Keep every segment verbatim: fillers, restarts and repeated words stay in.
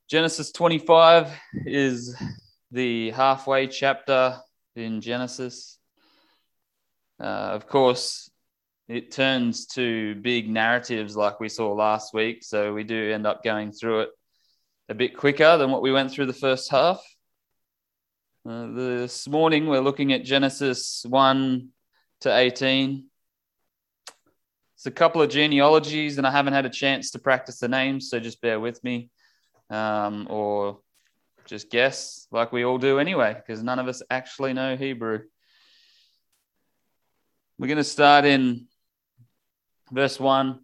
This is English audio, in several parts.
Genesis twenty-five is the halfway chapter in Genesis. Uh, of course, it turns to big narratives like we saw last week, so we do end up going through it a bit quicker than what we went through the first half. Uh, this morning, we're looking at Genesis one to eighteen. It's a couple of genealogies, and I haven't had a chance to practice the names, so just bear with me. Um, or just guess like we all do anyway, because none of us actually know Hebrew. We're going to start in verse one.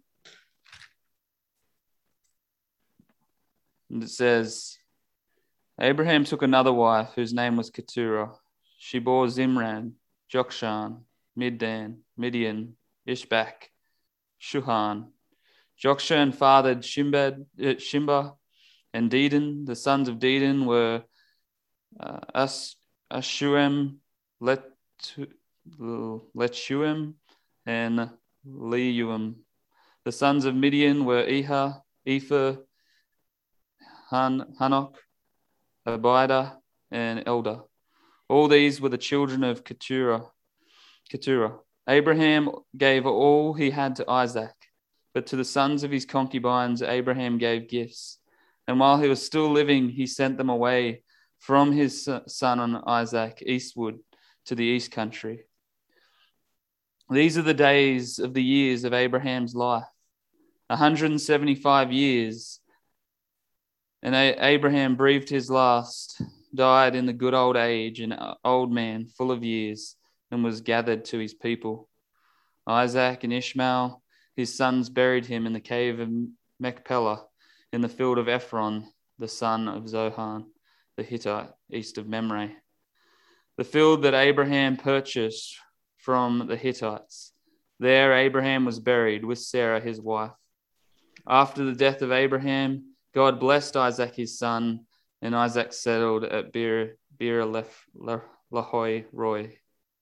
And it says, Abraham took another wife whose name was Keturah. She bore Zimran, Jokshan, Middan, Midian, Ishbak, Shuhan. Jokshan fathered Shimbad, uh, Shimba and Dedan. The sons of Dedan were uh, As, Ashuem, Letu, Letuem, and Leuem. The sons of Midian were Eha, Ephah, Han, Hanok, Abida, and Elder. All these were the children of Keturah. Keturah. Abraham gave all he had to Isaac, but to the sons of his concubines Abraham gave gifts. And while he was still living, he sent them away from his son Isaac eastward to the east country. These are the days of the years of Abraham's life, one hundred seventy-five years. And Abraham breathed his last, died in the good old age, an old man full of years, and was gathered to his people. Isaac and Ishmael, his sons, buried him in the cave of Machpelah, in the field of Ephron, the son of Zohan, the Hittite, east of Mamre. The field that Abraham purchased from the Hittites. There Abraham was buried with Sarah, his wife. After the death of Abraham, God blessed Isaac, his son, and Isaac settled at Beer, Beer Lahai Roi.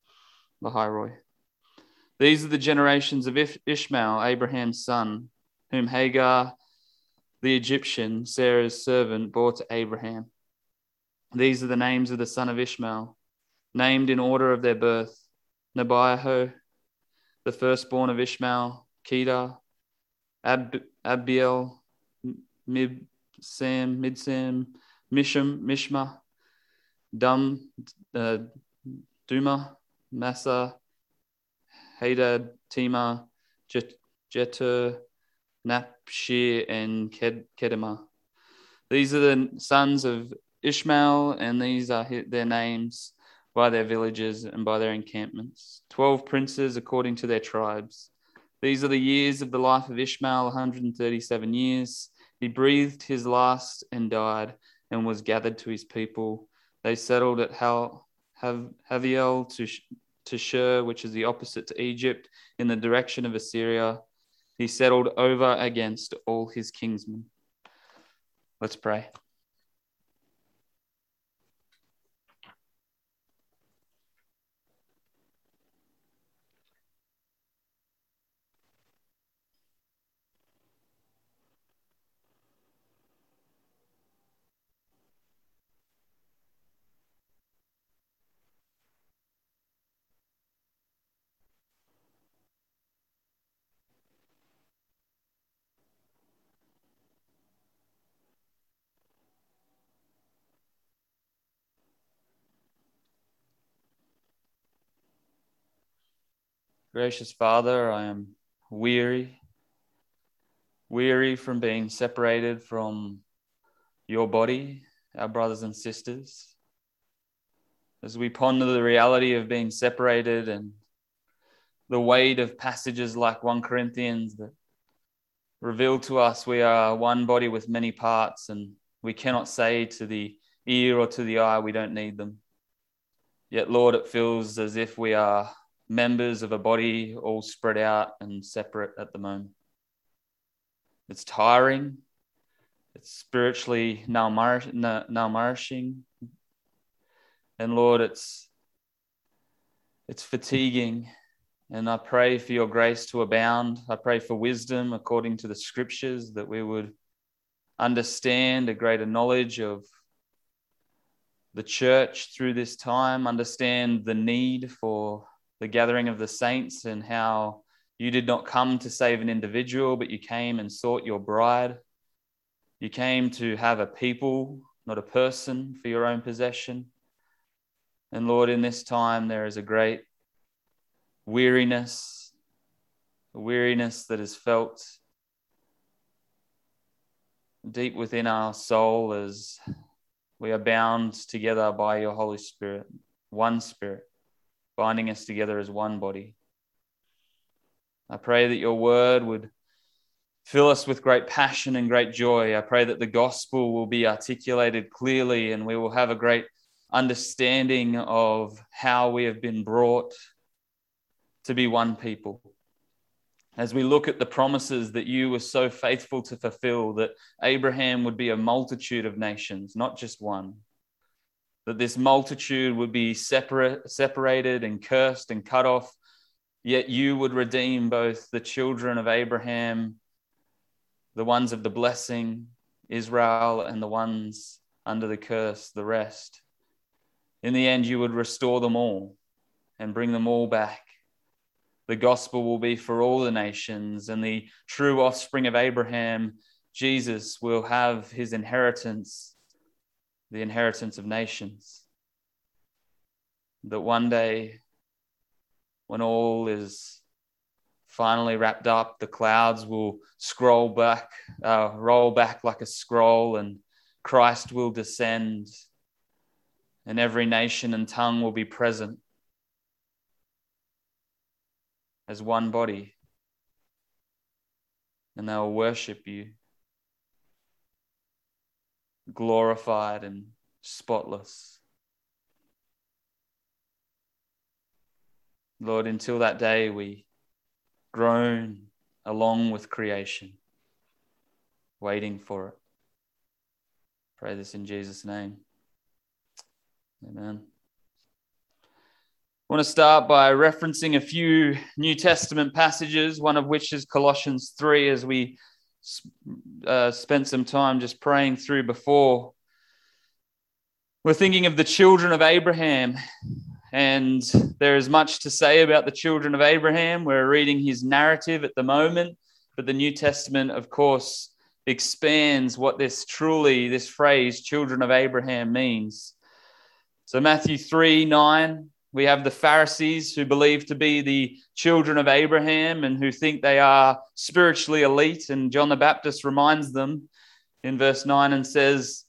These are the generations of Ishmael, Abraham's son, whom Hagar, the Egyptian, Sarah's servant, bore to Abraham. These are the names of the son of Ishmael, named in order of their birth: Nebiah, the firstborn of Ishmael; Kedar, Ab- Abiel, Mibsam, Midsam, Misham, Mishma, Dum, uh, Duma, Massa, Hadad, Tema, Jet, Jeter, Napshir, and Ked, Kedema. These are the sons of Ishmael, and these are their names by their villages and by their encampments. Twelve princes according to their tribes. These are the years of the life of Ishmael, one hundred thirty-seven years. He breathed his last and died, and was gathered to his people. They settled at Hal, Hav, Haviel to, to Shur, which is the opposite to Egypt, in the direction of Assyria. He settled over against all his kinsmen. Let's pray. Gracious Father, I am weary, weary from being separated from your body, our brothers and sisters. As we ponder the reality of being separated and the weight of passages like First Corinthians that reveal to us we are one body with many parts, and we cannot say to the ear or to the eye we don't need them. Yet, Lord, it feels as if we are members of a body all spread out and separate at the moment. It's tiring. It's spiritually malnourishing. And Lord, it's it's fatiguing. And I pray for your grace to abound. I pray for wisdom according to the scriptures, that we would understand a greater knowledge of the church through this time, understand the need for the gathering of the saints and how you did not come to save an individual, but you came and sought your bride. You came to have a people, not a person, for your own possession. And Lord, in this time, there is a great weariness, a weariness that is felt deep within our soul as we are bound together by your Holy Spirit, one Spirit, binding us together as one body. I pray that your word would fill us with great passion and great joy. I pray that the gospel will be articulated clearly and we will have a great understanding of how we have been brought to be one people. As we look at the promises that you were so faithful to fulfill, that Abraham would be a multitude of nations, not just one. That this multitude would be separate, separated and cursed and cut off, yet you would redeem both the children of Abraham, the ones of the blessing, Israel, and the ones under the curse, the rest. In the end, you would restore them all and bring them all back. The gospel will be for all the nations, and the true offspring of Abraham, Jesus, will have his inheritance, the inheritance of nations. That one day, when all is finally wrapped up, the clouds will scroll back, uh, roll back like a scroll, and Christ will descend, and every nation and tongue will be present as one body, and they will worship you, glorified and spotless. Lord, until that day, we groan along with creation, waiting for it. Pray this in Jesus' name. Amen. I want to start by referencing a few New Testament passages, one of which is Colossians three, as we uh, spent some time just praying through before. We're thinking of the children of Abraham, and there is much to say about the children of Abraham. We're reading his narrative at the moment, but the New Testament, of course, expands what this truly, this phrase, children of Abraham, means. So Matthew three nine, we have the Pharisees who believe to be the children of Abraham and who think they are spiritually elite. And John the Baptist reminds them in verse nine and says,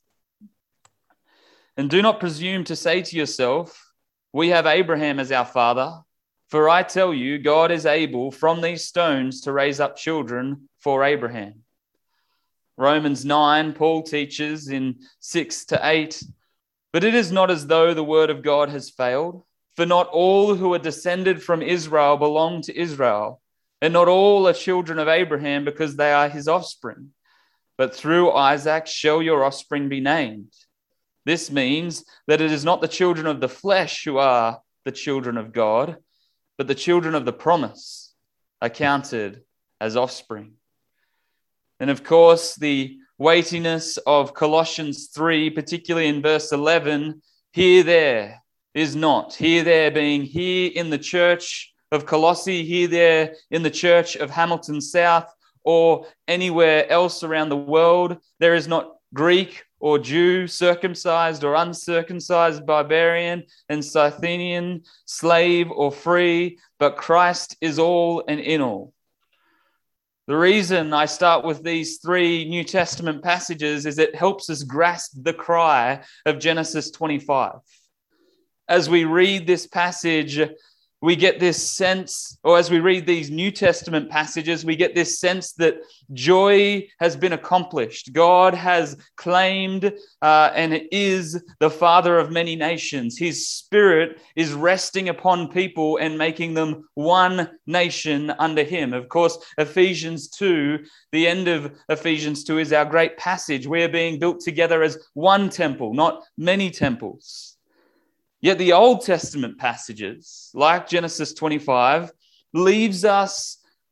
"And do not presume to say to yourself, 'We have Abraham as our father,' for I tell you, God is able from these stones to raise up children for Abraham." Romans nine, Paul teaches in six to eight, "But it is not as though the word of God has failed. For not all who are descended from Israel belong to Israel, and not all are children of Abraham because they are his offspring. But through Isaac shall your offspring be named." This means that it is not the children of the flesh who are the children of God, but the children of the promise are counted as offspring. And of course, the weightiness of Colossians three, particularly in verse eleven, here, there, is not. Here, there being here in the church of Colossae, here, there in the church of Hamilton South, or anywhere else around the world. There is not Greek or Jew, circumcised or uncircumcised, barbarian and Scythian, slave or free, but Christ is all and in all. The reason I start with these three New Testament passages is it helps us grasp the cry of Genesis twenty-five. As we read this passage, we get this sense, or as we read these New Testament passages, we get this sense that joy has been accomplished. God has claimed uh, and is the Father of many nations. His Spirit is resting upon people and making them one nation under him. Of course, Ephesians two, the end of Ephesians two is our great passage. We are being built together as one temple, not many temples. Yet the Old Testament passages, like Genesis twenty-five, leaves us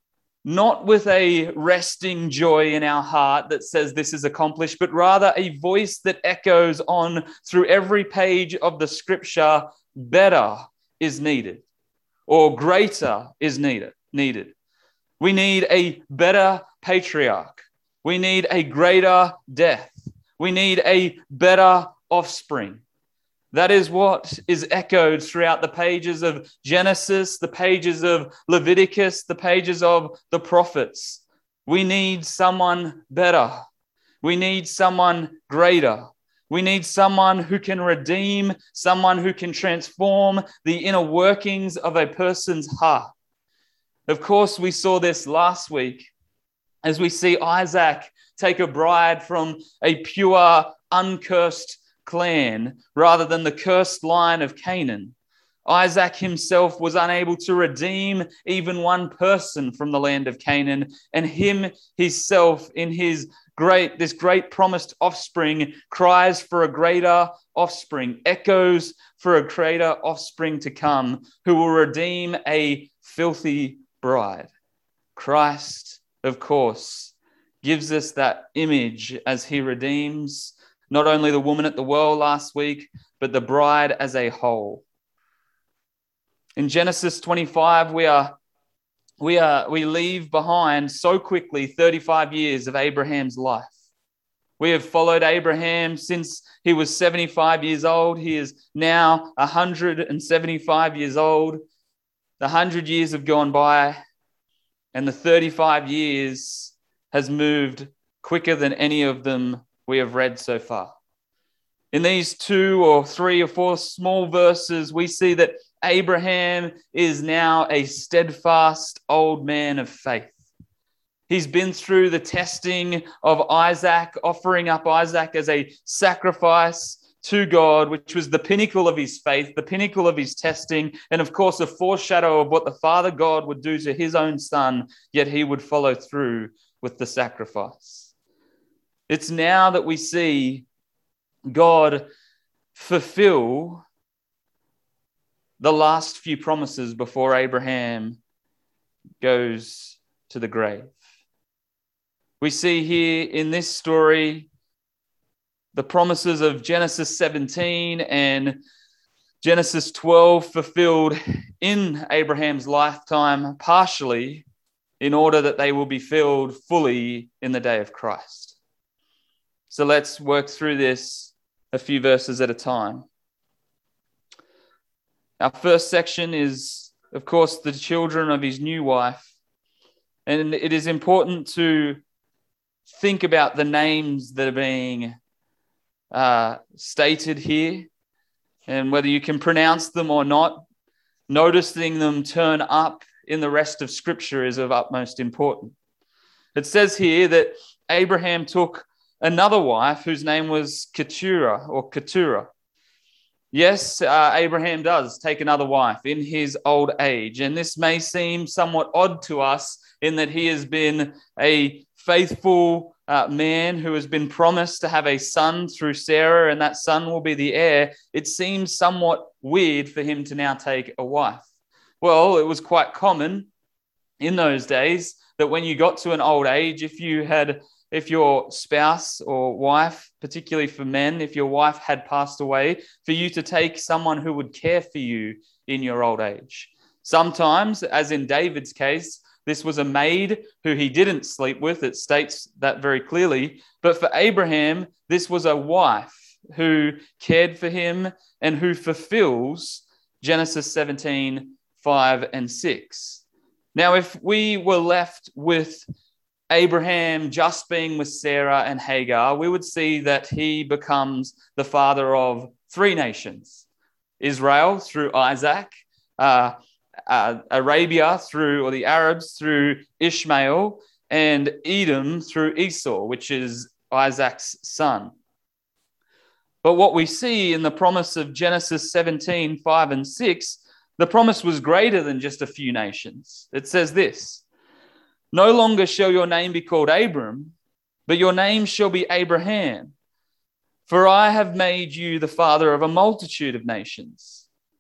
not with a resting joy in our heart that says this is accomplished, but rather a voice that echoes on through every page of the scripture, better is needed, or greater is needed. needed. We need a better patriarch. We need a greater death. We need a better offspring. That is what is echoed throughout the pages of Genesis, the pages of Leviticus, the pages of the prophets. We need someone better. We need someone greater. We need someone who can redeem, someone who can transform the inner workings of a person's heart. Of course, we saw this last week as we see Isaac take a bride from a pure, uncursed clan rather than the cursed line of Canaan. Isaac himself was unable to redeem even one person from the land of Canaan, and him himself in his great this great promised offspring cries for a greater offspring, echoes for a greater offspring to come, who will redeem a filthy bride. Christ, of course, gives us that image as he redeems not only the woman at the well last week, but the bride as a whole. In Genesis twenty-five, we are we are we leave behind so quickly thirty-five years of Abraham's life. We have followed Abraham since he was seventy-five years old. He is now one hundred seventy-five years old. The one hundred years have gone by, and the thirty-five years has moved quicker than any of them we have read so far. In these two or three or four small verses, we see that Abraham is now a steadfast old man of faith. He's been through the testing of Isaac, offering up Isaac as a sacrifice to God, which was the pinnacle of his faith, the pinnacle of his testing, and of course a foreshadow of what the Father God would do to his own son, yet he would follow through with the sacrifice. It's now that we see God fulfill the last few promises before Abraham goes to the grave. We see here in this story the promises of Genesis seventeen and Genesis twelve fulfilled in Abraham's lifetime partially in order that they will be filled fully in the day of Christ. So let's work through this a few verses at a time. Our first section is, of course, the children of his new wife. And it is important to think about the names that are being uh, stated here and whether you can pronounce them or not. Noticing them turn up in the rest of Scripture is of utmost importance. It says here that Abraham took another wife whose name was Keturah or Keturah. Yes, uh, Abraham does take another wife in his old age. And this may seem somewhat odd to us in that he has been a faithful uh, man who has been promised to have a son through Sarah, and that son will be the heir. It seems somewhat weird for him to now take a wife. Well, it was quite common in those days that when you got to an old age, if you had If your spouse or wife, particularly for men, if your wife had passed away, for you to take someone who would care for you in your old age. Sometimes, as in David's case, this was a maid who he didn't sleep with. It states that very clearly. But for Abraham, this was a wife who cared for him and who fulfills Genesis seventeen, five and six. Now, if we were left with Abraham just being with Sarah and Hagar, we would see that he becomes the father of three nations. Israel through Isaac, uh, uh, Arabia through, or the Arabs through Ishmael, and Edom through Esau, which is Isaac's son. But what we see in the promise of Genesis seventeen, five and six, the promise was greater than just a few nations. It says this: "No longer shall your name be called Abram, but your name shall be Abraham. For I have made you the father of a multitude of nations.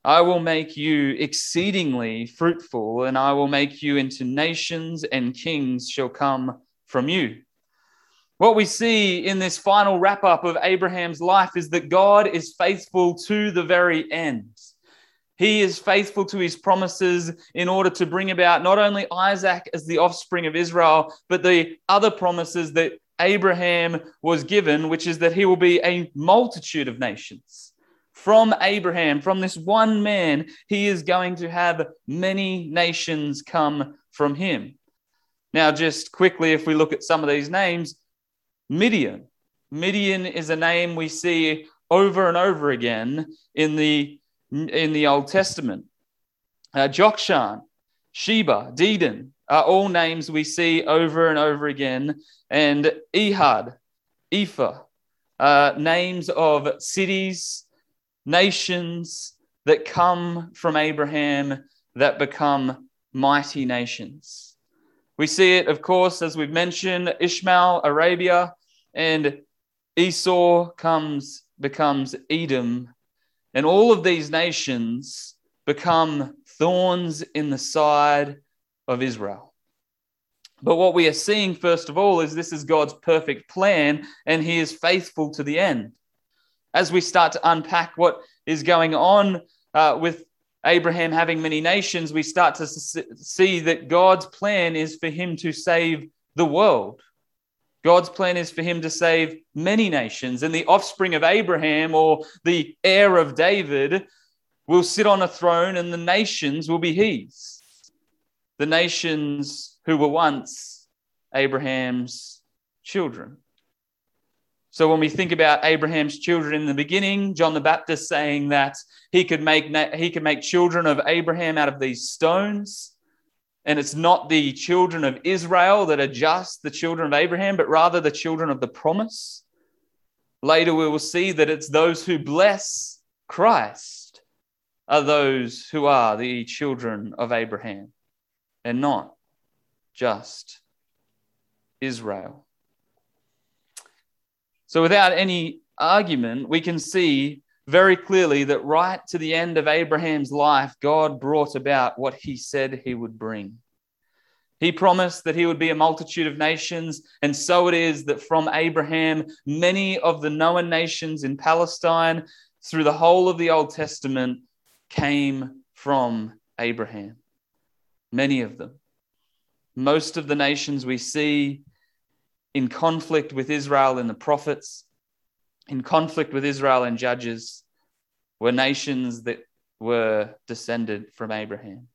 I will make you exceedingly fruitful, and I will make you into nations, and kings shall come from you. What we see in this final wrap-up of Abraham's life is that God is faithful to the very end. He is faithful to his promises in order to bring about not only Isaac as the offspring of Israel, but the other promises that Abraham was given, which is that he will be a multitude of nations. From Abraham, from this one man, he is going to have many nations come from him. Now, just quickly, if we look at some of these names, Midian. Midian is a name we see over and over again in the, in the Old Testament. Uh, Jokshan, Sheba, Dedan are all names we see over and over again. And Ehud, Ephah, uh, names of cities, nations that come from Abraham that become mighty nations. We see it, of course, as we've mentioned, Ishmael, Arabia, and Esau comes, becomes Edom. And all of these nations become thorns in the side of Israel. But what we are seeing, first of all, is this is God's perfect plan, and he is faithful to the end. As we start to unpack what is going on uh, with Abraham having many nations, we start to see that God's plan is for him to save the world. God's plan is for him to save many nations, and the offspring of Abraham, or the heir of David, will sit on a throne, and the nations will be his. The nations who were once Abraham's children. So when we think about Abraham's children in the beginning, John the Baptist saying that he could make he could make children of Abraham out of these stones, and it's not the children of Israel that are just the children of Abraham, but rather the children of the promise. Later we will see that it's those who bless Christ are those who are the children of Abraham, and not just Israel. So without any argument, we can see very clearly that right to the end of Abraham's life, God brought about what he said he would bring. He promised that he would be a multitude of nations, and so it is that from Abraham, many of the known nations in Palestine through the whole of the Old Testament came from Abraham. Many of them. Most of the nations we see in conflict with Israel in the prophets, in conflict with Israel in Judges, were nations that were descended from Abraham.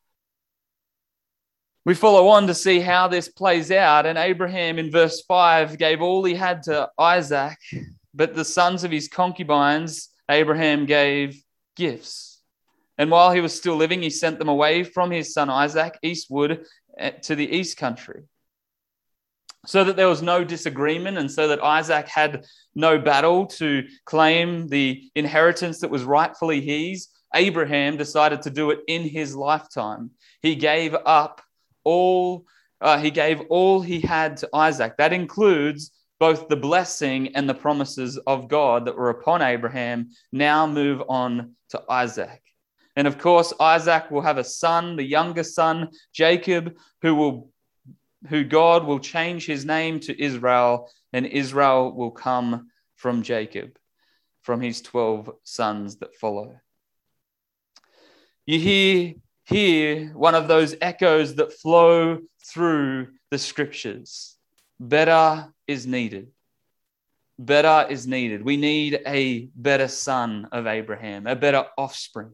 We follow on to see how this plays out, and Abraham in verse five gave all he had to Isaac, but the sons of his concubines Abraham gave gifts. And while he was still living, he sent them away from his son Isaac eastward to the east country, so that there was no disagreement, and so that Isaac had no battle to claim the inheritance that was rightfully his. Abraham decided to do it in his lifetime. He gave up all, uh, he gave all he had to Isaac. That includes both the blessing and the promises of God that were upon Abraham. Now move on to Isaac. And of course, Isaac will have a son, the younger son, Jacob, who will who God will change his name to Israel, and Israel will come from Jacob, from his twelve sons that follow. You hear here one of those echoes that flow through the scriptures. Better is needed. Better is needed. We need a better son of Abraham, a better offspring.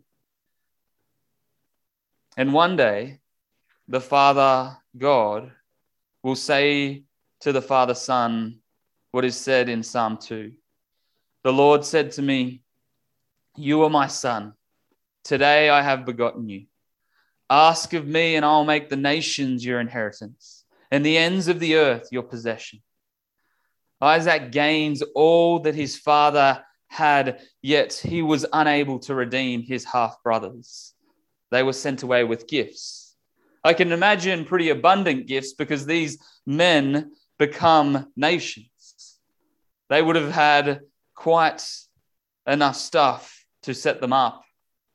And one day, the Father God will say to the Father Son what is said in Psalm two. The Lord said to me, "You are my son. Today I have begotten you. Ask of me, and I'll make the nations your inheritance, and the ends of the earth your possession." Isaac gains all that his father had, yet he was unable to redeem his half-brothers. They were sent away with gifts. I can imagine pretty abundant gifts, because these men become nations. They would have had quite enough stuff to set them up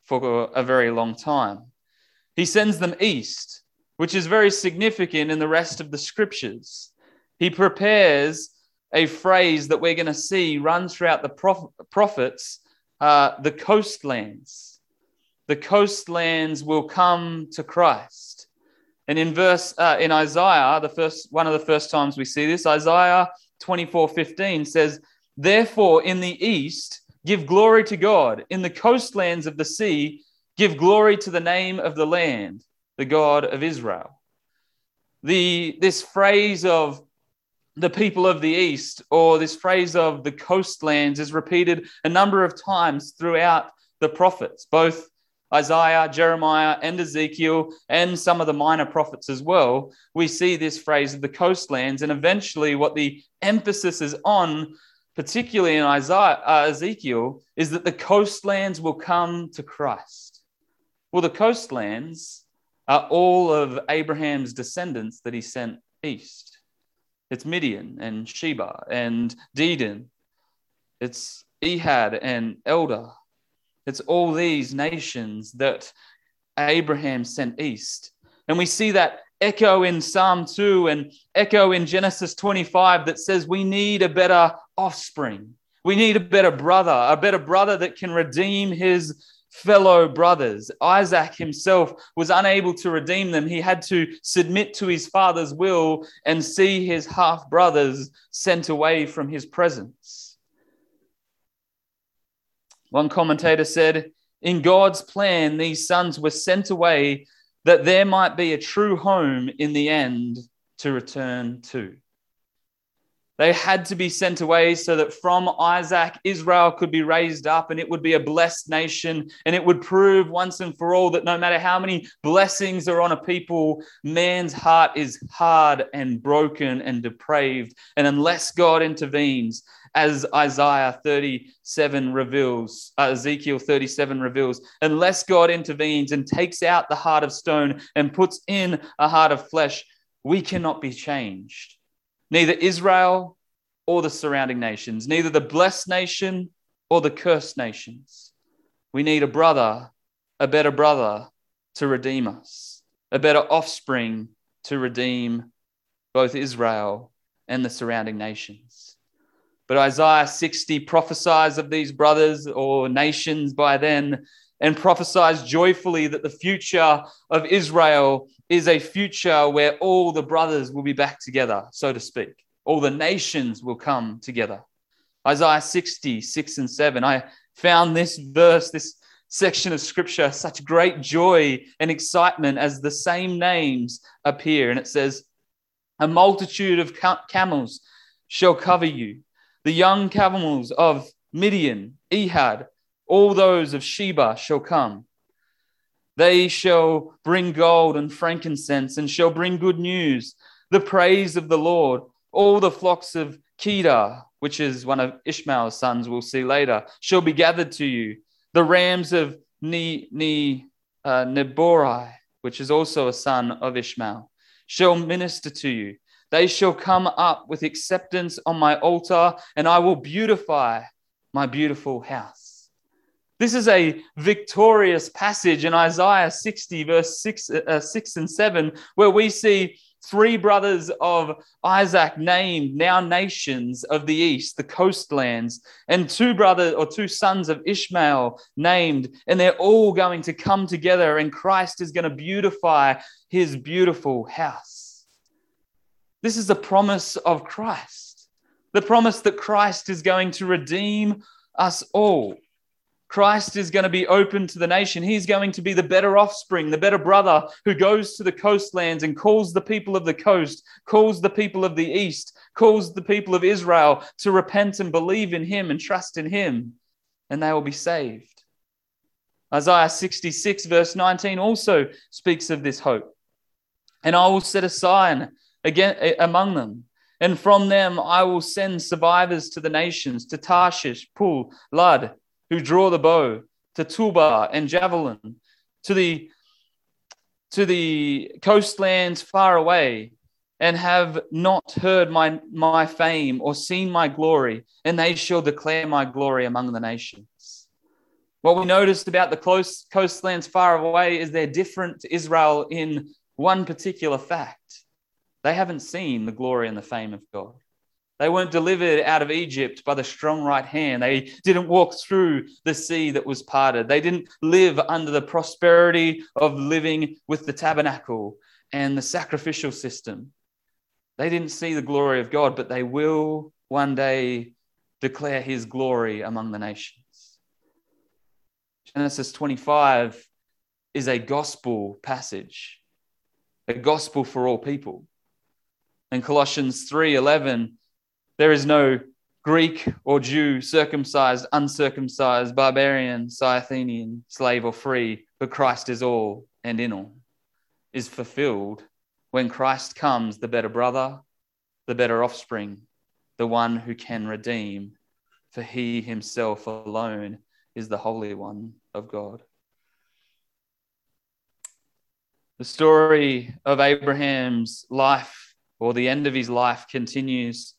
for a very long time. He sends them east, which is very significant in the rest of the scriptures. He prepares a phrase that we're going to see run throughout the proph- prophets, uh, the coastlands. The coastlands will come to Christ. And in verse uh, in Isaiah, the first one of the first times we see this, Isaiah twenty-four fifteen says, "Therefore in the east give glory to God, in the coastlands of the sea give glory to the name of the land, the God of Israel." The this phrase of the people of the east, or this phrase of the coastlands, is repeated a number of times throughout the prophets, both Isaiah, Jeremiah, and Ezekiel, and some of the minor prophets as well. We see this phrase of the coastlands, and eventually what the emphasis is on, particularly in Isaiah, uh, Ezekiel, is that the coastlands will come to Christ. Well, the coastlands are all of Abraham's descendants that he sent east. It's Midian and Sheba and Dedan. It's Ehad and Eldah. It's all these nations that Abraham sent east. And we see that echo in Psalm two and echo in Genesis twenty-five that says we need a better offspring. We need a better brother, a better brother that can redeem his fellow brothers. Isaac himself was unable to redeem them. He had to submit to his father's will and see his half-brothers sent away from his presence. One commentator said, "In God's plan, these sons were sent away that there might be a true home in the end to return to." They had to be sent away so that from Isaac, Israel could be raised up and it would be a blessed nation, and it would prove once and for all that no matter how many blessings are on a people, man's heart is hard and broken and depraved. And unless God intervenes, as Isaiah thirty-seven reveals, uh, Ezekiel thirty-seven reveals, unless God intervenes and takes out the heart of stone and puts in a heart of flesh, we cannot be changed. Neither Israel or the surrounding nations, neither the blessed nation or the cursed nations. We need a brother, a better brother to redeem us, a better offspring to redeem both Israel and the surrounding nations. But Isaiah sixty prophesies of these brothers or nations by then, and prophesies joyfully that the future of Israel is a future where all the brothers will be back together, so to speak. All the nations will come together. Isaiah sixty, six and seven. I found this verse, this section of scripture, such great joy and excitement as the same names appear. And it says, "A multitude of camels shall cover you. The young camels of Midian, Ehad, all those of Sheba shall come. They shall bring gold and frankincense and shall bring good news, the praise of the Lord. All the flocks of Kedar," which is one of Ishmael's sons we'll see later, "shall be gathered to you. The rams of ne, ne, uh, Neborai," which is also a son of Ishmael, "shall minister to you. They shall come up with acceptance on my altar, and I will beautify my beautiful house." This is a victorious passage in Isaiah sixty, verse six, uh, six and seven, where we see three brothers of Isaac named, now nations of the east, the coastlands, and two brothers or two sons of Ishmael named, and they're all going to come together, and Christ is going to beautify his beautiful house. This is the promise of Christ, the promise that Christ is going to redeem us all. Christ is going to be open to the nation. He's going to be the better offspring, the better brother who goes to the coastlands and calls the people of the coast, calls the people of the east, calls the people of Israel to repent and believe in him and trust in him, and they will be saved. Isaiah sixty-six, verse nineteen also speaks of this hope. "And I will set a sign again among them, and from them I will send survivors to the nations, to Tarshish, Pul, Lud, who draw the bow, to Tubal and javelin, to the, to the coastlands far away, and have not heard my, my fame or seen my glory, and they shall declare my glory among the nations." What we noticed about the close coastlands far away is they're different to Israel in one particular fact. They haven't seen the glory and the fame of God. They weren't delivered out of Egypt by the strong right hand. They didn't walk through the sea that was parted. They didn't live under the prosperity of living with the tabernacle and the sacrificial system. They didn't see the glory of God, but they will one day declare his glory among the nations. Genesis twenty-five is a gospel passage, a gospel for all people. In Colossians three eleven, there is no Greek or Jew, circumcised, uncircumcised, barbarian, Scythian, slave or free, but Christ is all and in all, is fulfilled when Christ comes, the better brother, the better offspring, the one who can redeem, for he himself alone is the Holy One of God. The story of Abraham's life, or the end of his life, continues.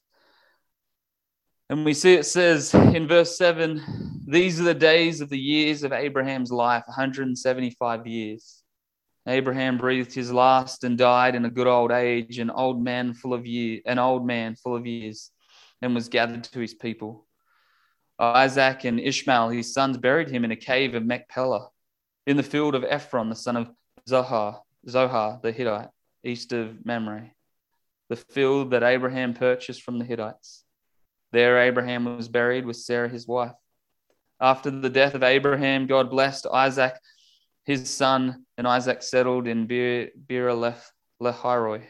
And we see it says in verse seven, these are the days of the years of Abraham's life, one hundred seventy-five years. Abraham breathed his last and died in a good old age, an old man full of years, an old man full of years, and was gathered to his people. Isaac and Ishmael, his sons, buried him in a cave of Machpelah, in the field of Ephron, the son of Zohar, Zohar the Hittite, east of Mamre, the field that Abraham purchased from the Hittites. There Abraham was buried with Sarah his wife. After the death of Abraham, God blessed Isaac, his son, and Isaac settled in Beer Lahai.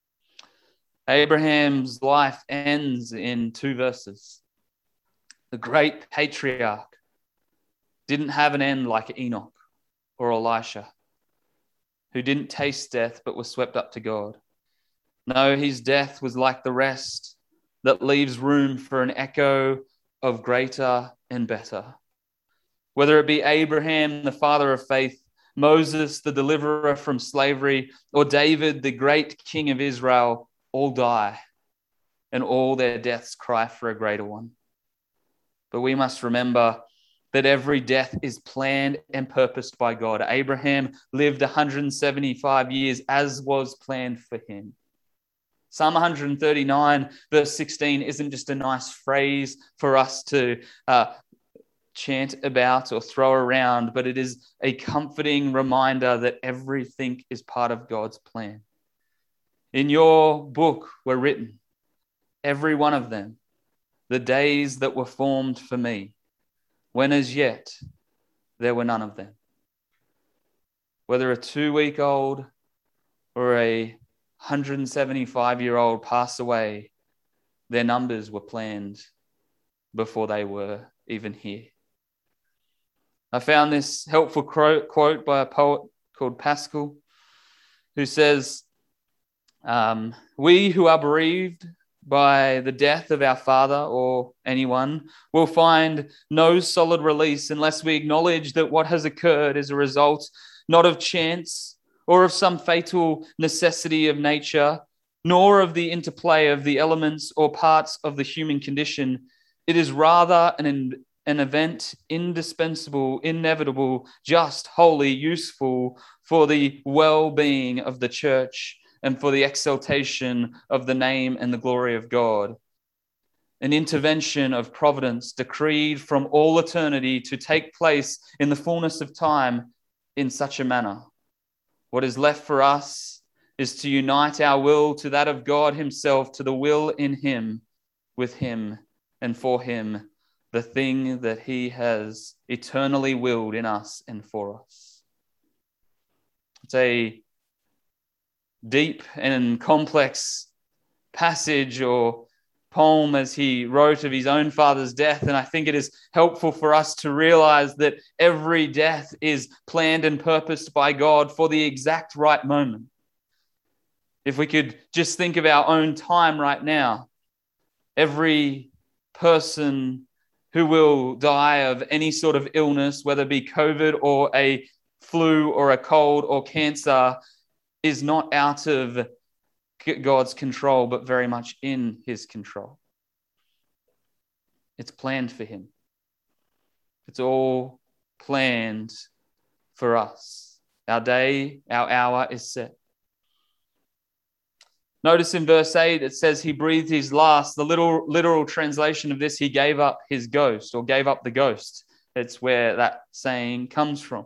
Abraham's life ends in two verses. The great patriarch didn't have an end like Enoch or Elisha, who didn't taste death but was swept up to God. No, his death was like the rest, that leaves room for an echo of greater and better. Whether it be Abraham, the father of faith, Moses, the deliverer from slavery, or David, the great king of Israel, all die, and all their deaths cry for a greater one. But we must remember that every death is planned and purposed by God. Abraham lived one hundred seventy-five years as was planned for him. Psalm one thirty-nine, verse sixteen, isn't just a nice phrase for us to uh, chant about or throw around, but it is a comforting reminder that everything is part of God's plan. In your book were written, every one of them, the days that were formed for me, when as yet there were none of them. Whether a two-week-old or a one hundred seventy-five-year-old pass away, their numbers were planned before they were even here. I found this helpful quote by a poet called Pascal, who says, um, we who are bereaved by the death of our father or anyone will find no solid release unless we acknowledge that what has occurred is a result not of chance or of some fatal necessity of nature, nor of the interplay of the elements or parts of the human condition. It is rather an, an event indispensable, inevitable, just, holy, useful for the well-being of the church and for the exaltation of the name and the glory of God. An intervention of providence decreed from all eternity to take place in the fullness of time in such a manner. What is left for us is to unite our will to that of God himself, to the will in him, with him, and for him, the thing that he has eternally willed in us and for us. It's a deep and complex passage or poem as he wrote of his own father's death. And I think it is helpful for us to realize that every death is planned and purposed by God for the exact right moment. If we could just think of our own time right now, every person who will die of any sort of illness, whether it be COVID or a flu or a cold or cancer, is not out of God's control, but very much in his control. It's planned for him. It's all planned for us. Our day, our hour is set. Notice in verse eight, it says he breathed his last. The little literal translation of this, he gave up his ghost or gave up the ghost. It's where that saying comes from.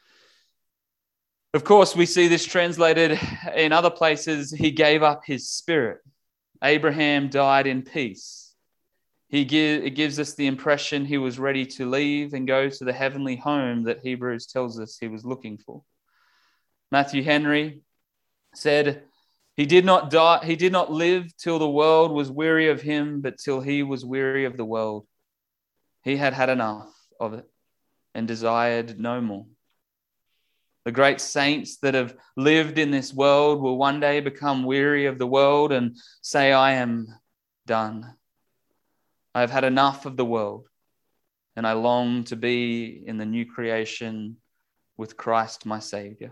Of course, we see this translated in other places. He gave up his spirit. Abraham died in peace. He give, it gives us the impression he was ready to leave and go to the heavenly home that Hebrews tells us he was looking for. Matthew Henry said, He did not die, he did not live till the world was weary of him, but till he was weary of the world. He had had enough of it and desired no more. The great saints that have lived in this world will one day become weary of the world and say, I am done. I have had enough of the world, and I long to be in the new creation with Christ my Savior.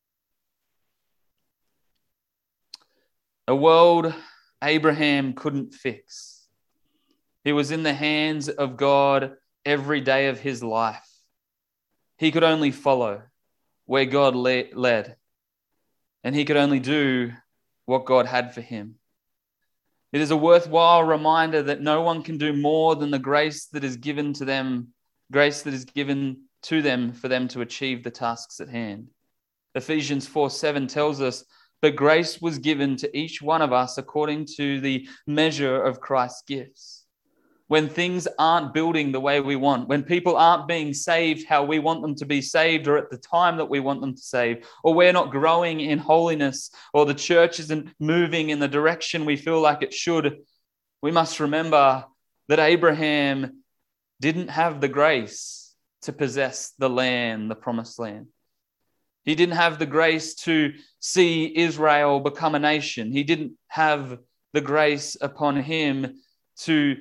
A world Abraham couldn't fix. He was in the hands of God every day of his life. He could only follow where God led, and he could only do what God had for him. It is a worthwhile reminder that no one can do more than the grace that is given to them, grace that is given to them for them to achieve the tasks at hand. Ephesians four seven tells us, but grace was given to each one of us according to the measure of Christ's gifts. When things aren't building the way we want, when people aren't being saved how we want them to be saved or at the time that we want them to save, or we're not growing in holiness, or the church isn't moving in the direction we feel like it should, we must remember that Abraham didn't have the grace to possess the land, the promised land. He didn't have the grace to see Israel become a nation. He didn't have the grace upon him to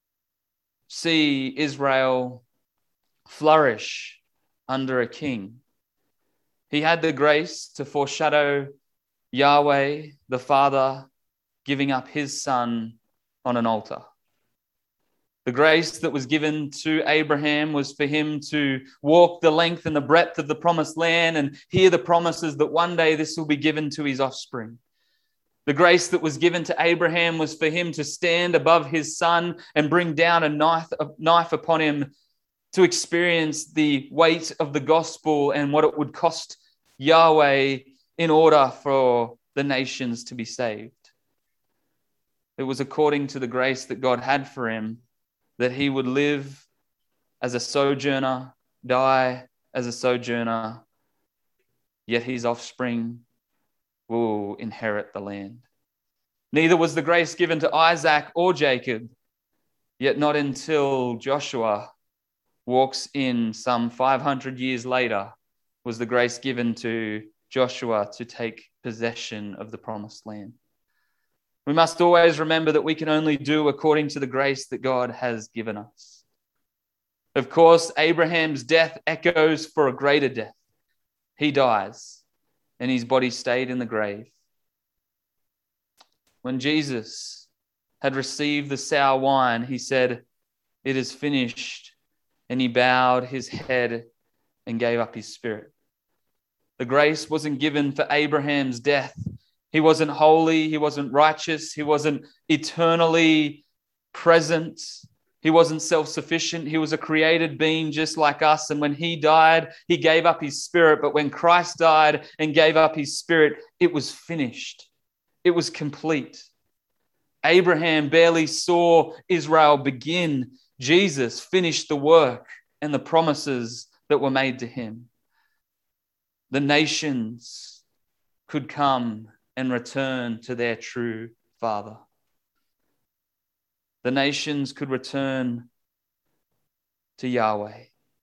see Israel flourish under a king. He had the grace to foreshadow Yahweh, the Father, giving up his son on an altar. The grace that was given to Abraham was for him to walk the length and the breadth of the promised land and hear the promises that one day this will be given to his offspring. The grace that was given to Abraham was for him to stand above his son and bring down a knife, a knife upon him to experience the weight of the gospel and what it would cost Yahweh in order for the nations to be saved. It was according to the grace that God had for him that he would live as a sojourner, die as a sojourner, yet his offspring will inherit the land. Neither was the grace given to Isaac or Jacob, yet not until Joshua walks in some five hundred years later was the grace given to Joshua to take possession of the promised land. We must always remember that we can only do according to the grace that God has given us. Of course, Abraham's death echoes for a greater death. He dies, and his body stayed in the grave. When Jesus had received the sour wine, he said, "It is finished," and he bowed his head and gave up his spirit. The grace wasn't given for Abraham's death. He wasn't holy, he wasn't righteous, he wasn't eternally present, he wasn't self-sufficient. He was a created being just like us, and when he died, he gave up his spirit. But when Christ died and gave up his spirit, it was finished. It was complete. Abraham barely saw Israel begin. Jesus finished the work and the promises that were made to him. The nations could come and return to their true Father. The nations could return to Yahweh.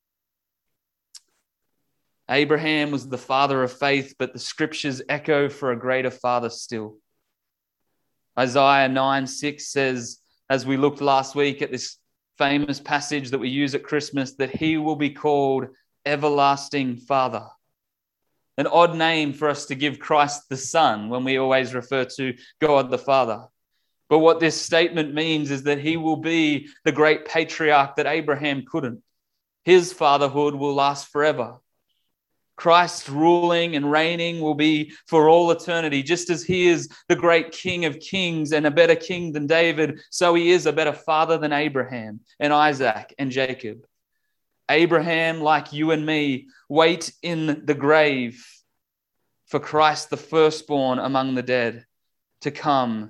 Abraham was the father of faith, but the scriptures echo for a greater father still. Isaiah nine six says, as we looked last week at this famous passage that we use at Christmas, that he will be called Everlasting Father. An odd name for us to give Christ the Son when we always refer to God the Father. But what this statement means is that he will be the great patriarch that Abraham couldn't. His fatherhood will last forever. Christ's ruling and reigning will be for all eternity. Just as he is the great King of kings and a better king than David, so he is a better father than Abraham and Isaac and Jacob. Abraham, like you and me, wait in the grave for Christ, the firstborn among the dead, to come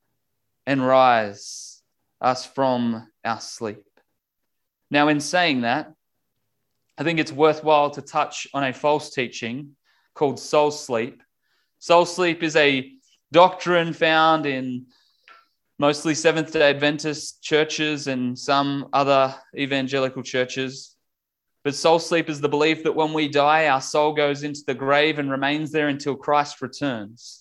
and rise us from our sleep. Now, in saying that, I think it's worthwhile to touch on a false teaching called soul sleep. Soul sleep is a doctrine found in mostly Seventh-day Adventist churches and some other evangelical churches. But soul sleep is the belief that when we die, our soul goes into the grave and remains there until Christ returns.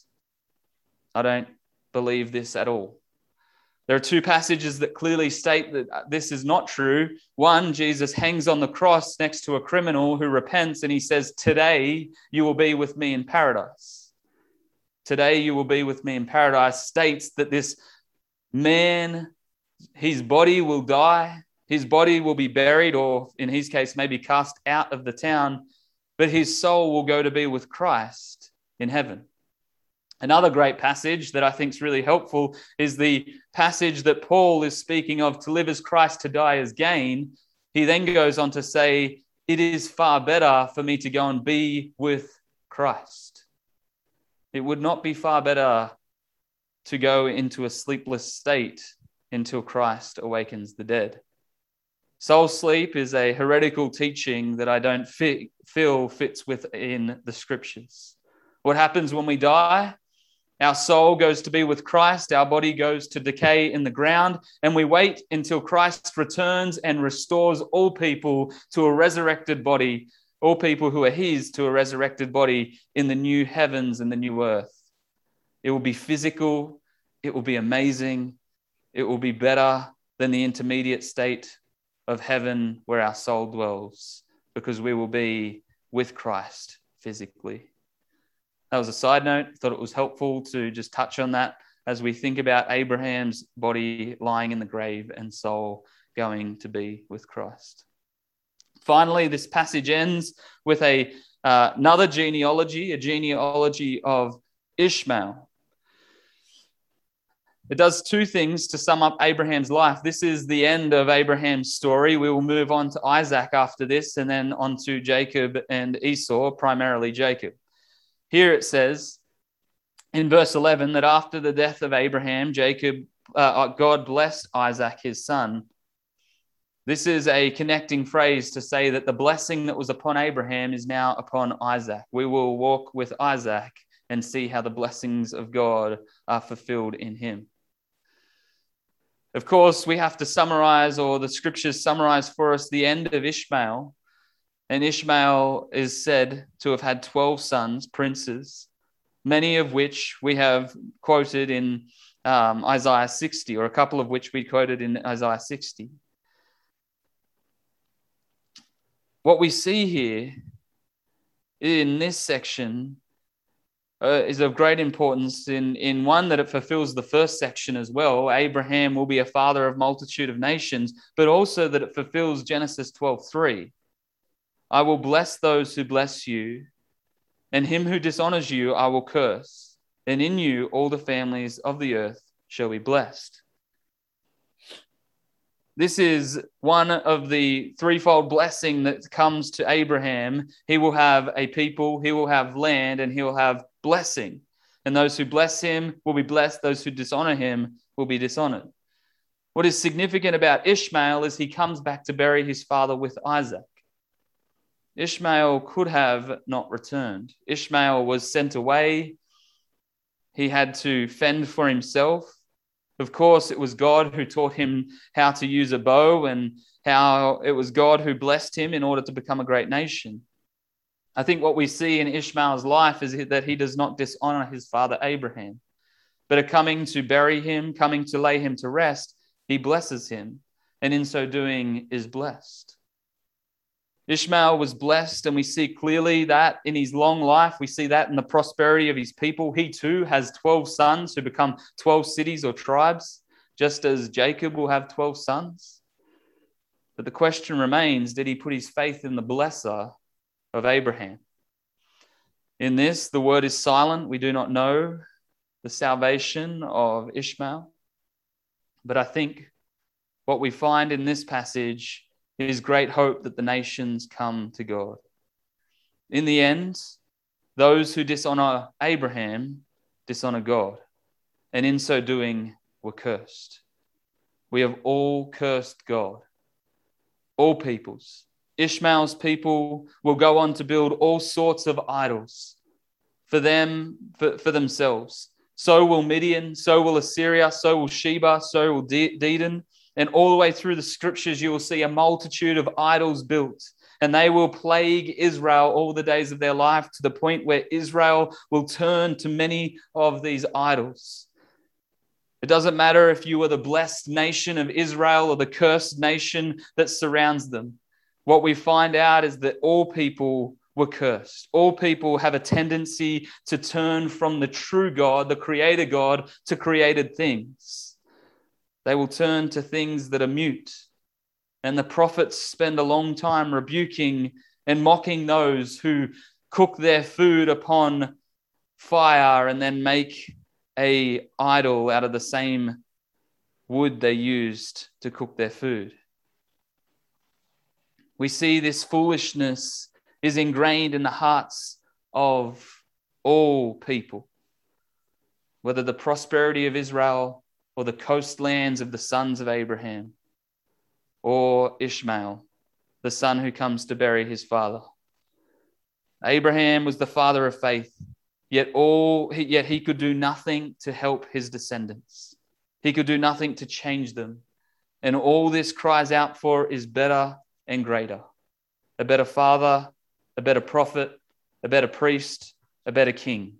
I don't believe this at all. There are two passages that clearly state that this is not true. One, Jesus hangs on the cross next to a criminal who repents, and he says, "Today you will be with me in paradise." Today you will be with me in paradise states that this man, his body will die, his body will be buried, or in his case, maybe cast out of the town, but his soul will go to be with Christ in heaven. Another great passage that I think is really helpful is the passage that Paul is speaking of, to live as Christ, to die as gain. He then goes on to say, it is far better for me to go and be with Christ. It would not be far better to go into a sleepless state until Christ awakens the dead. Soul sleep is a heretical teaching that I don't fit, feel fits within the scriptures. What happens when we die? Our soul goes to be with Christ, our body goes to decay in the ground, and we wait until Christ returns and restores all people to a resurrected body, all people who are his to a resurrected body in the new heavens and the new earth. It will be physical, it will be amazing, it will be better than the intermediate state of heaven where our soul dwells, because we will be with Christ physically. That was a side note. Thought it was helpful to just touch on that as we think about Abraham's body lying in the grave and soul going to be with Christ. Finally, this passage ends with a uh, another genealogy, a genealogy of Ishmael. It does two things to sum up Abraham's life. This is the end of Abraham's story. We will move on to Isaac after this, and then on to Jacob and Esau, primarily Jacob. Here it says in verse eleven that after the death of Abraham, Jacob, uh, God blessed Isaac, his son. This is a connecting phrase to say that the blessing that was upon Abraham is now upon Isaac. We will walk with Isaac and see how the blessings of God are fulfilled in him. Of course, we have to summarize, or the scriptures summarize for us, the end of Ishmael. And Ishmael is said to have had twelve sons, princes, many of which we have quoted in um, Isaiah sixty, or a couple of which we quoted in Isaiah sixty. What we see here in this section uh, is of great importance in, in one, that it fulfills the first section as well. Abraham will be a father of multitude of nations, but also that it fulfills Genesis twelve three. I will bless those who bless you, and him who dishonors you I will curse, and in you all the families of the earth shall be blessed. This is one of the threefold blessing that comes to Abraham. He will have a people, he will have land, and he will have blessing. And those who bless him will be blessed. Those who dishonor him will be dishonored. What is significant about Ishmael is he comes back to bury his father with Isaac. Ishmael could have not returned. Ishmael was sent away. He had to fend for himself. Of course, it was God who taught him how to use a bow, and how it was God who blessed him in order to become a great nation. I think what we see in Ishmael's life is that he does not dishonor his father Abraham, but are coming to bury him, coming to lay him to rest, he blesses him, and in so doing is blessed. Ishmael was blessed, and we see clearly that in his long life. We see that in the prosperity of his people. He too has twelve sons who become twelve cities or tribes, just as Jacob will have twelve sons. But the question remains, did he put his faith in the blesser of Abraham? In this, the word is silent. We do not know the salvation of Ishmael. But I think what we find in this passage is great hope that the nations come to God. In the end, those who dishonor Abraham dishonor God, and in so doing were cursed. We have all cursed God. All peoples. Ishmael's people will go on to build all sorts of idols for them, for, for themselves. So will Midian, so will Assyria, so will Sheba, so will Dedan. And all the way through the scriptures, you will see a multitude of idols built. And they will plague Israel all the days of their life, to the point where Israel will turn to many of these idols. It doesn't matter if you are the blessed nation of Israel or the cursed nation that surrounds them. What we find out is that all people were cursed. All people have a tendency to turn from the true God, the creator God, to created things. They will turn to things that are mute. And the prophets spend a long time rebuking and mocking those who cook their food upon fire and then make a idol out of the same wood they used to cook their food. We see this foolishness is ingrained in the hearts of all people, whether the prosperity of Israel or the coastlands of the sons of Abraham, or Ishmael, the son who comes to bury his father. Abraham was the father of faith, yet all yet he could do nothing to help his descendants. He could do nothing to change them. And all this cries out for is better and greater. A better father, a better prophet, a better priest, a better king.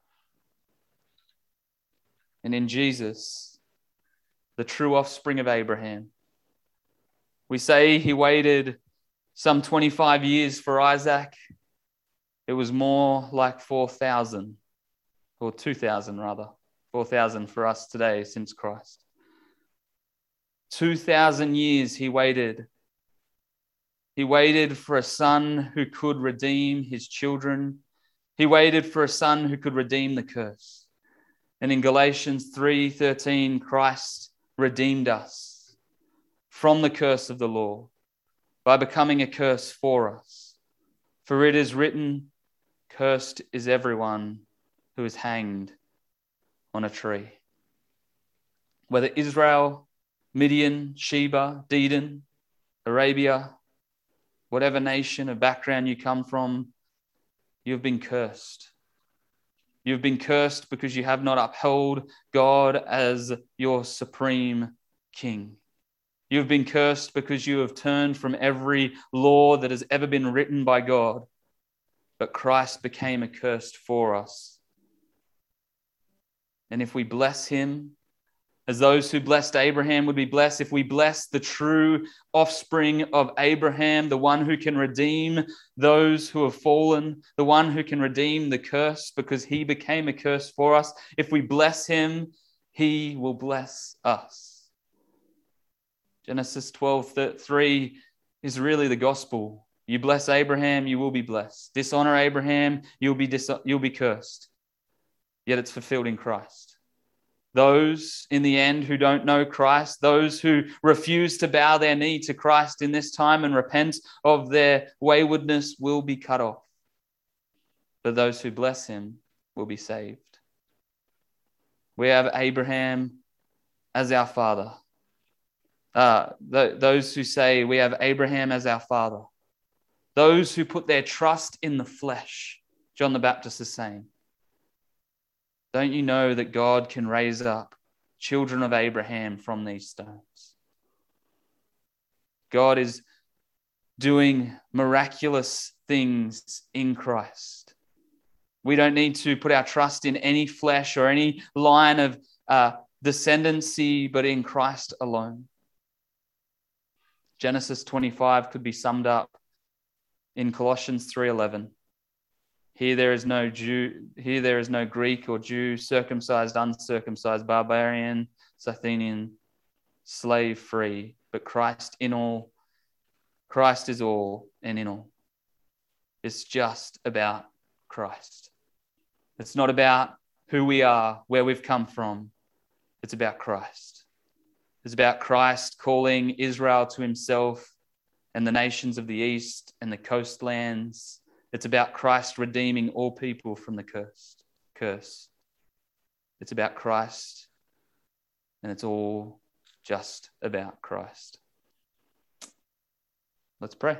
And in Jesus, the true offspring of Abraham, we say he waited some twenty-five years for Isaac. It was more like four thousand, or two thousand rather, four thousand for us today since Christ. two thousand years he waited. He waited for a son who could redeem his children. He waited for a son who could redeem the curse. And in Galatians three thirteen, Christ redeemed us from the curse of the law by becoming a curse for us. For it is written, cursed is everyone who is hanged on a tree. Whether Israel, Midian, Sheba, Dedan, Arabia, whatever nation or background you come from, you've been cursed. You've been cursed because you have not upheld God as your supreme king. You've been cursed because you have turned from every law that has ever been written by God. But Christ became a curse for us. And if we bless him, as those who blessed Abraham would be blessed, if we bless the true offspring of Abraham, the one who can redeem those who have fallen, the one who can redeem the curse because he became a curse for us, if we bless him, he will bless us. Genesis twelve three is really the gospel. You bless Abraham, you will be blessed. Dishonor Abraham, you'll be dis- you'll be cursed. Yet it's fulfilled in Christ. Those in the end who don't know Christ, those who refuse to bow their knee to Christ in this time and repent of their waywardness will be cut off. But those who bless him will be saved. We have Abraham as our father. Uh, th- those who say we have Abraham as our father. Those who put their trust in the flesh, John the Baptist is saying. Don't you know that God can raise up children of Abraham from these stones? God is doing miraculous things in Christ. We don't need to put our trust in any flesh or any line of uh, descendancy, but in Christ alone. Genesis twenty-five could be summed up in Colossians three eleven. Here there is no Jew, here there is no Greek or Jew, circumcised, uncircumcised, barbarian, Scythian, slave free, but Christ in all Christ is all and in all. It's just about Christ. It's not about who we are, where we've come from. It's about Christ. It's about Christ calling Israel to himself and the nations of the east and the coastlands. It's about Christ redeeming all people from the curse. curse. It's about Christ, and it's all just about Christ. Let's pray.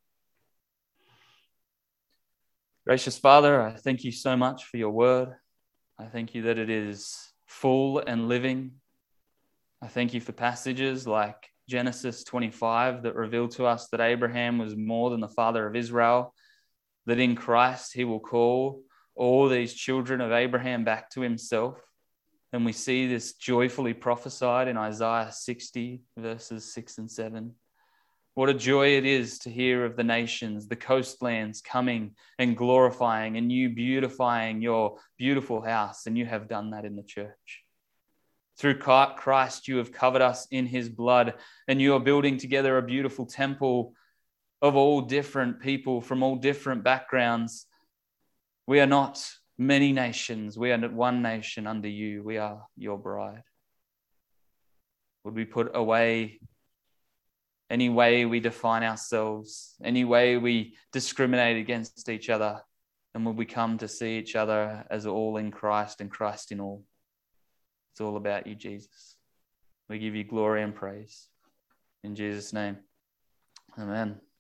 Gracious Father, I thank you so much for your word. I thank you that it is full and living. I thank you for passages like Genesis twenty-five that reveal to us that Abraham was more than the father of Israel, that in Christ he will call all these children of Abraham back to himself. And we see this joyfully prophesied in Isaiah sixty, verses six and seven. What a joy it is to hear of the nations, the coastlands coming and glorifying and you beautifying your beautiful house. And you have done that in the church. Through Christ, you have covered us in his blood, and you are building together a beautiful temple of all different people from all different backgrounds. We are not many nations. We are not one nation under you. We are your bride. Would we put away any way we define ourselves, any way we discriminate against each other, and would we come to see each other as all in Christ and Christ in all? It's all about you, Jesus. We give you glory and praise. In Jesus' name, amen.